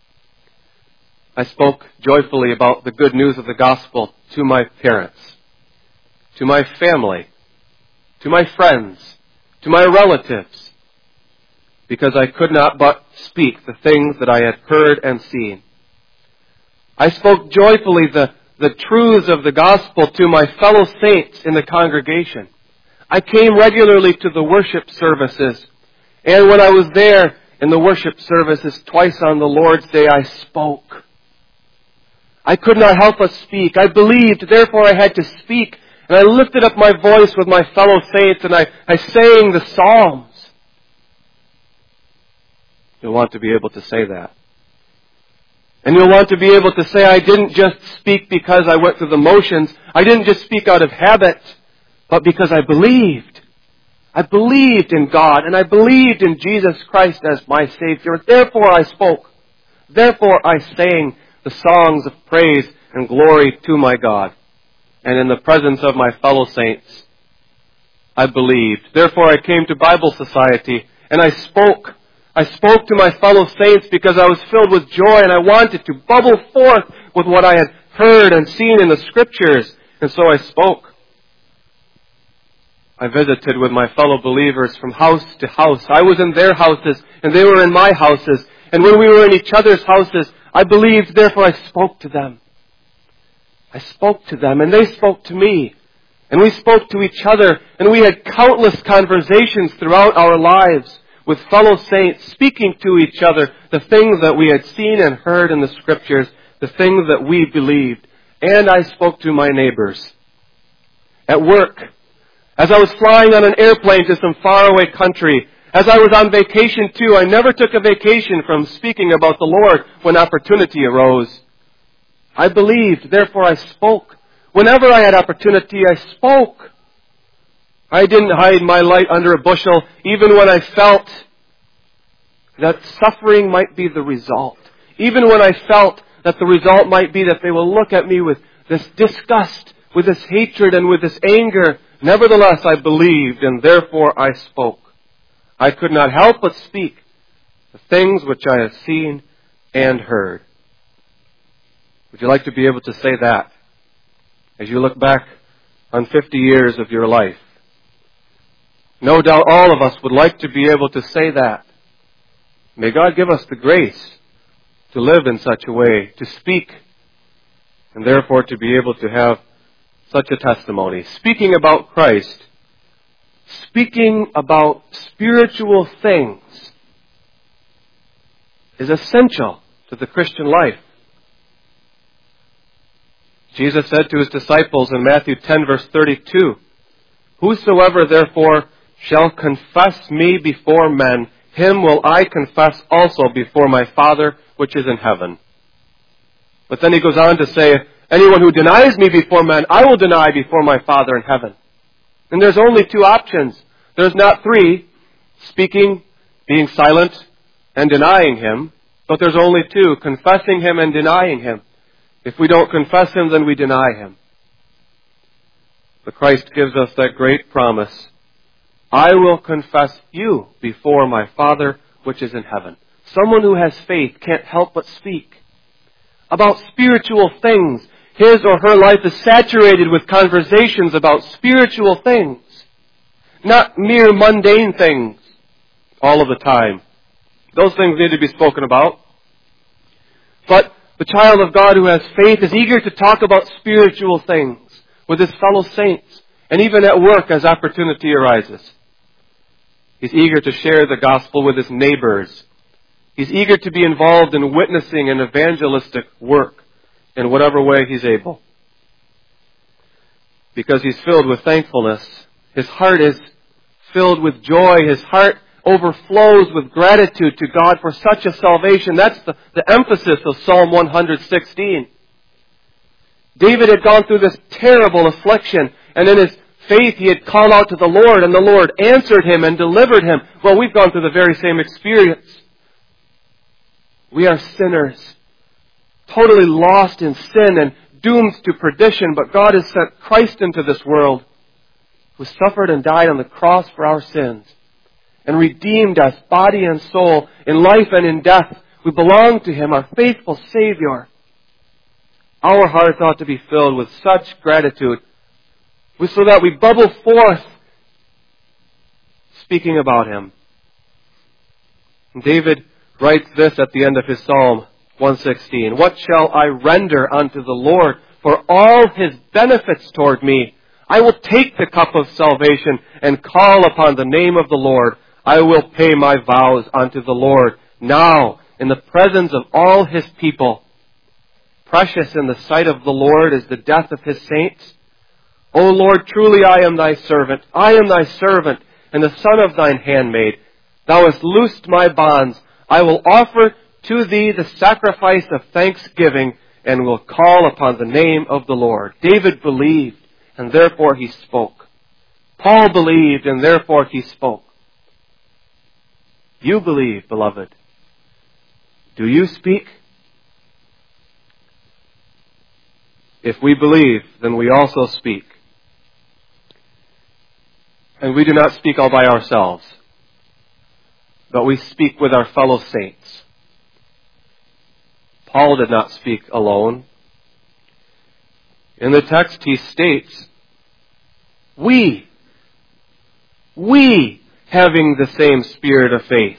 I spoke joyfully about the good news of the gospel to my parents, to my family, to my friends, to my relatives, because I could not but speak the things that I had heard and seen. I spoke joyfully the truths of the gospel to my fellow saints in the congregation. I came regularly to the worship services, and when I was there in the worship services, twice on the Lord's Day, I spoke. I could not help but speak. I believed, therefore I had to speak. And I lifted up my voice with my fellow saints, and I sang the Psalms. You'll want to be able to say that. And you'll want to be able to say, I didn't just speak because I went through the motions. I didn't just speak out of habit, but because I believed. I believed in God, and I believed in Jesus Christ as my Savior. Therefore I spoke. Therefore I sang the songs of praise and glory to my God. And in the presence of my fellow saints, I believed. Therefore I came to Bible Society, and I spoke. I spoke to my fellow saints because I was filled with joy, and I wanted to bubble forth with what I had heard and seen in the Scriptures. And so I spoke. I visited with my fellow believers from house to house. I was in their houses, and they were in my houses. And when we were in each other's houses, I believed, therefore I spoke to them. I spoke to them, and they spoke to me. And we spoke to each other, and we had countless conversations throughout our lives with fellow saints, speaking to each other the things that we had seen and heard in the Scriptures, the things that we believed. And I spoke to my neighbors. At work, as I was flying on an airplane to some faraway country, as I was on vacation too, I never took a vacation from speaking about the Lord when opportunity arose. I believed, therefore I spoke. Whenever I had opportunity, I spoke. I didn't hide my light under a bushel, even when I felt that suffering might be the result. Even when I felt that the result might be that they will look at me with this disgust, with this hatred, and with this anger. Nevertheless, I believed, and therefore I spoke. I could not help but speak the things which I have seen and heard. Would you like to be able to say that as you look back on 50 years of your life? No doubt all of us would like to be able to say that. May God give us the grace to live in such a way, to speak, and therefore to be able to have such a testimony. Speaking about Christ, speaking about spiritual things is essential to the Christian life. Jesus said to His disciples in Matthew 10 verse 32, "Whosoever therefore shall confess me before men, him will I confess also before my Father which is in heaven." But then He goes on to say, "Anyone who denies me before men, I will deny before my Father in heaven." And there's only two options. There's not three, speaking, being silent, and denying Him. But there's only two, confessing Him and denying Him. If we don't confess Him, then we deny Him. But Christ gives us that great promise, "I will confess you before my Father which is in heaven." Someone who has faith can't help but speak about spiritual things. His or her life is saturated with conversations about spiritual things, not mere mundane things all of the time. Those things need to be spoken about. But the child of God who has faith is eager to talk about spiritual things with his fellow saints, and even at work as opportunity arises. He's eager to share the gospel with his neighbors. He's eager to be involved in witnessing and evangelistic work in whatever way he's able. Because he's filled with thankfulness. His heart is filled with joy. His heart overflows with gratitude to God for such a salvation. That's the emphasis of Psalm 116. David had gone through this terrible affliction, and in his faith he had called out to the Lord, and the Lord answered him and delivered him. Well, we've gone through the very same experience. We are sinners, totally lost in sin and doomed to perdition, but God has sent Christ into this world, who suffered and died on the cross for our sins, and redeemed us, body and soul, in life and in death. We belong to Him, our faithful Savior. Our hearts ought to be filled with such gratitude, so that we bubble forth speaking about Him. And David writes this at the end of his Psalm 116, "What shall I render unto the Lord for all His benefits toward me? I will take the cup of salvation and call upon the name of the Lord. I will pay my vows unto the Lord now in the presence of all His people. Precious in the sight of the Lord is the death of His saints. O Lord, truly I am Thy servant. I am Thy servant and the son of Thine handmaid. Thou hast loosed my bonds. I will offer to Thee the sacrifice of thanksgiving and will call upon the name of the Lord. David believed, and therefore he spoke. Paul believed, and therefore he spoke. You believe, beloved. Do you speak? If we believe, then we also speak. And we do not speak all by ourselves, but we speak with our fellow saints. Paul did not speak alone. In the text he states, we having the same spirit of faith.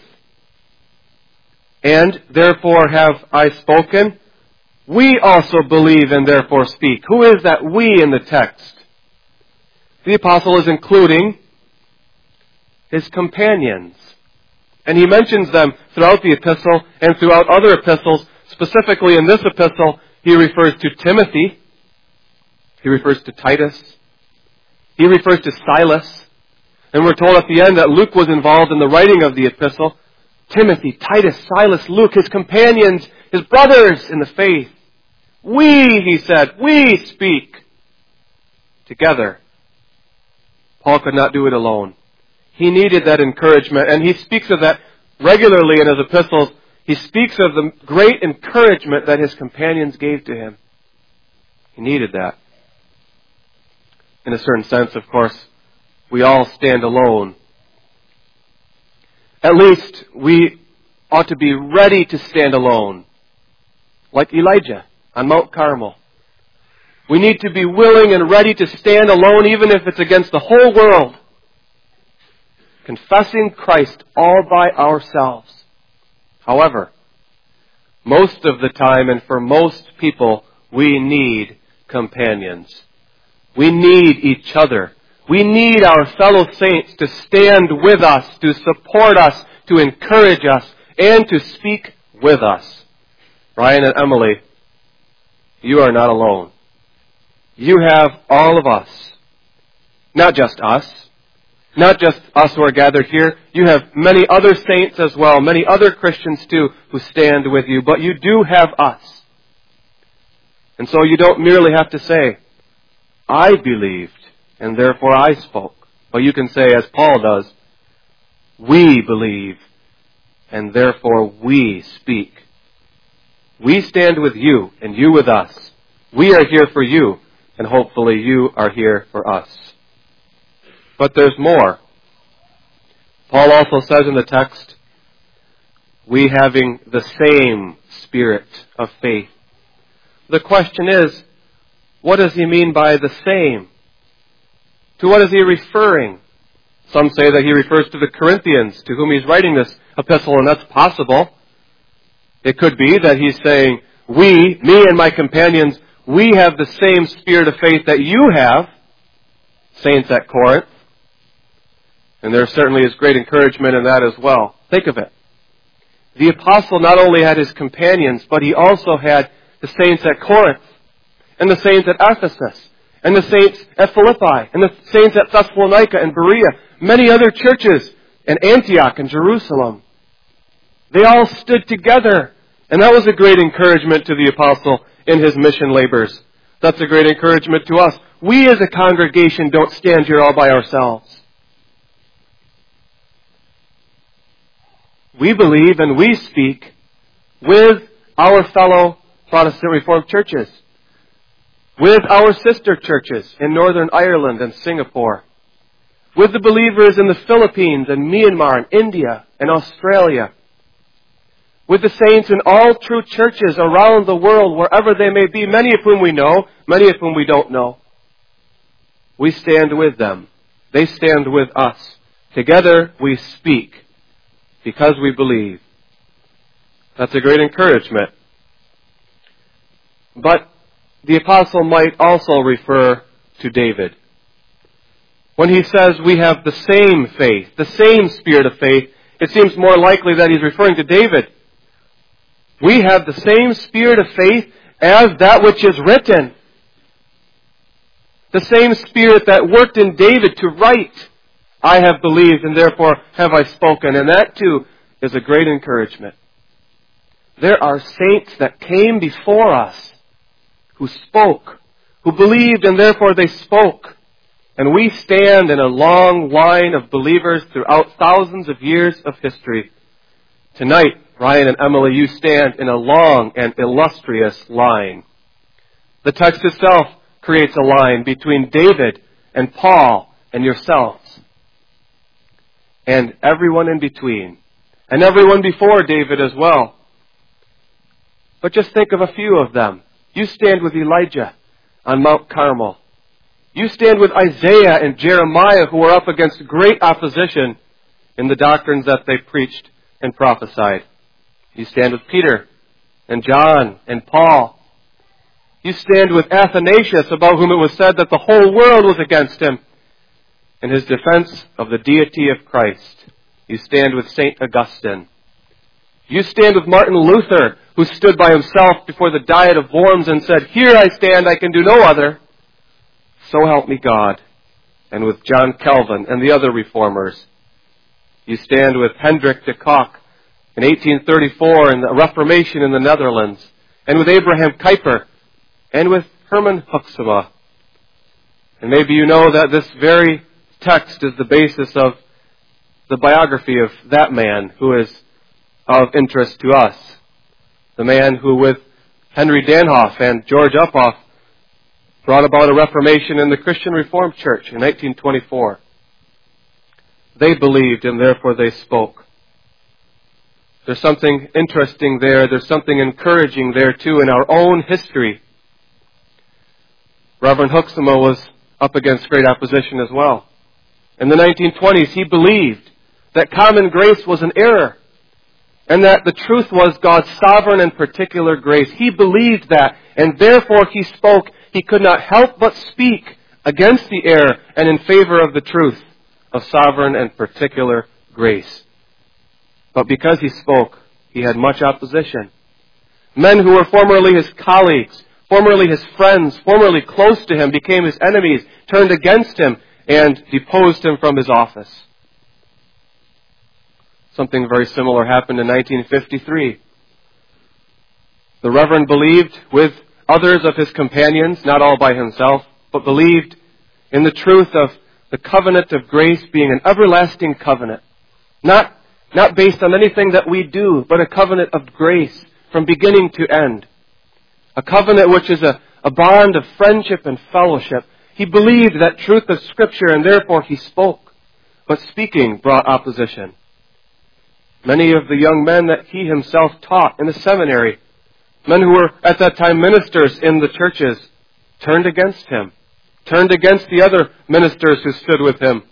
And therefore have I spoken. We also believe and therefore speak. Who is that we in the text? The apostle is including his companions. And he mentions them throughout the epistle and throughout other epistles. Specifically in this epistle, he refers to Timothy. He refers to Titus. He refers to Silas. And we're told at the end that Luke was involved in the writing of the epistle. Timothy, Titus, Silas, Luke, his companions, his brothers in the faith. We, he said, we speak together. Paul could not do it alone. He needed that encouragement, and he speaks of that regularly in his epistles. He speaks of the great encouragement that his companions gave to him. He needed that. In a certain sense, of course, we all stand alone. At least we ought to be ready to stand alone, like Elijah on Mount Carmel. We need to be willing and ready to stand alone, even if it's against the whole world, confessing Christ all by ourselves. However, most of the time and for most people, we need companions. We need each other. We need our fellow saints to stand with us, to support us, to encourage us, and to speak with us. Brian and Emily, you are not alone. You have all of us. Not just us. Not just us who are gathered here. You have many other saints as well, many other Christians too, who stand with you. But you do have us. And so you don't merely have to say, I believed, and therefore I spoke. But you can say, as Paul does, we believe, and therefore we speak. We stand with you, and you with us. We are here for you, and hopefully you are here for us. But there's more. Paul also says in the text, we having the same spirit of faith. The question is, what does he mean by the same? To what is he referring? Some say that he refers to the Corinthians, to whom he's writing this epistle, and that's possible. It could be that he's saying, we, me and my companions, we have the same spirit of faith that you have, saints at Corinth. And there certainly is great encouragement in that as well. Think of it. The apostle not only had his companions, but he also had the saints at Corinth, and the saints at Ephesus, and the saints at Philippi, and the saints at Thessalonica and Berea, many other churches, and Antioch and Jerusalem. They all stood together, and that was a great encouragement to the apostle in his mission labors. That's a great encouragement to us. We as a congregation don't stand here all by ourselves. We believe and we speak with our fellow Protestant Reformed churches, with our sister churches in Northern Ireland and Singapore, with the believers in the Philippines and Myanmar and India and Australia, with the saints in all true churches around the world, wherever they may be, many of whom we know, many of whom we don't know. We stand with them. They stand with us. Together we speak because we believe. That's a great encouragement. But the apostle might also refer to David. When he says we have the same faith, the same spirit of faith, it seems more likely that he's referring to David. We have the same spirit of faith as that which is written. The same spirit that worked in David to write, I have believed and therefore have I spoken. And that too is a great encouragement. There are saints that came before us who spoke, who believed and therefore they spoke. And we stand in a long line of believers throughout thousands of years of history. Tonight, Ryan and Emily, you stand in a long and illustrious line. The text itself creates a line between David and Paul and yourselves. And everyone in between. And everyone before David as well. But just think of a few of them. You stand with Elijah on Mount Carmel. You stand with Isaiah and Jeremiah, who were up against great opposition in the doctrines that they preached and prophesied. You stand with Peter and John and Paul. You stand with Athanasius, about whom it was said that the whole world was against him, in his defense of the deity of Christ. You stand with St. Augustine. You stand with Martin Luther, who stood by himself before the Diet of Worms and said, "Here I stand, I can do no other. So help me God." And with John Calvin and the other reformers. You stand with Hendrik de Kock in 1834 in the Reformation in the Netherlands, and with Abraham Kuyper, and with Herman Hoeksema. And maybe you know that this very text is the basis of the biography of that man who is of interest to us. The man who, with Henry Danhoff and George Uphoff, brought about a reformation in the Christian Reformed Church in 1924. They believed and therefore they spoke. There's something interesting there. There's something encouraging there too in our own history. Reverend Hoeksema was up against great opposition as well. In the 1920s, he believed that common grace was an error and that the truth was God's sovereign and particular grace. He believed that, and therefore he spoke. He could not help but speak against the error and in favor of the truth of sovereign and particular grace. But because he spoke, he had much opposition. Men who were formerly his colleagues, formerly his friends, formerly close to him, became his enemies, turned against him, and deposed him from his office. Something very similar happened in 1953. The Reverend believed with others of his companions, not all by himself, but believed in the truth of the covenant of grace being an everlasting covenant. Not based on anything that we do, but a covenant of grace from beginning to end. A covenant which is a bond of friendship and fellowship. He believed that truth of Scripture and therefore he spoke. But speaking brought opposition. Many of the young men that he himself taught in the seminary, men who were at that time ministers in the churches, turned against him, turned against the other ministers who stood with him.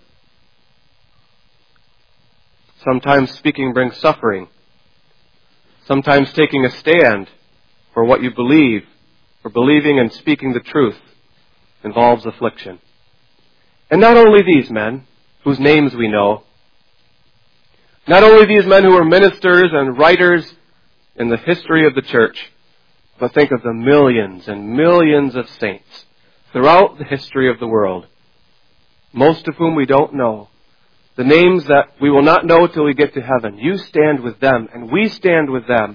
Sometimes speaking brings suffering. Sometimes taking a stand for what you believe, for believing and speaking the truth, involves affliction. And not only these men, whose names we know, not only these men who were ministers and writers in the history of the church, but think of the millions and millions of saints throughout the history of the world, most of whom we don't know, the names that we will not know till we get to heaven. You stand with them, and we stand with them.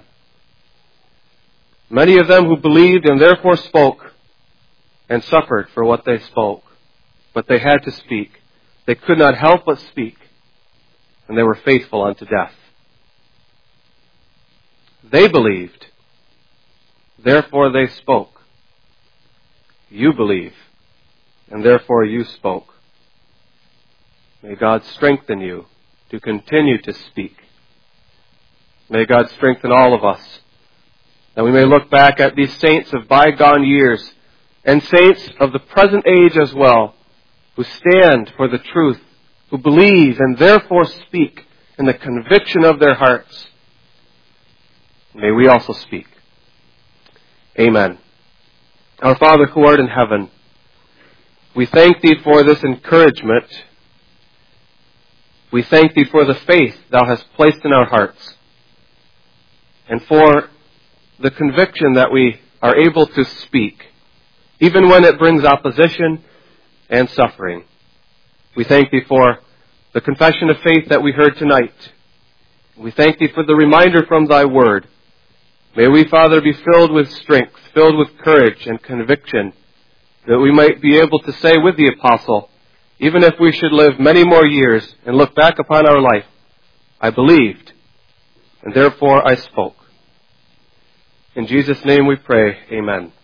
Many of them who believed and therefore spoke and suffered for what they spoke, but they had to speak. They could not help but speak, and they were faithful unto death. They believed, therefore they spoke. You believe, and therefore you spoke. May God strengthen you to continue to speak. May God strengthen all of us, that we may look back at these saints of bygone years and saints of the present age as well, who stand for the truth, who believe and therefore speak in the conviction of their hearts. May we also speak. Amen. Our Father who art in heaven, We thank Thee for this encouragement. We thank Thee for the faith Thou hast placed in our hearts, and for the conviction that we are able to speak, even when it brings opposition and suffering. We thank Thee for the confession of faith that we heard tonight. We thank Thee for the reminder from Thy Word. May we, Father, be filled with strength, filled with courage and conviction, that we might be able to say with the apostle, even if we should live many more years and look back upon our life, I believed, and therefore I spoke. In Jesus' name we pray, amen.